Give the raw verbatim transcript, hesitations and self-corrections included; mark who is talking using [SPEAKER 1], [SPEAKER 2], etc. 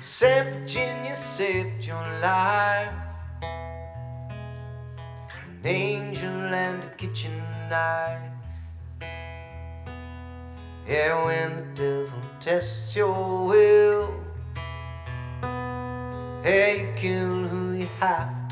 [SPEAKER 1] Said Virginia saved your life, an angel and a kitchen knife. Yeah, when the devil tests your will, hey, you kill who you have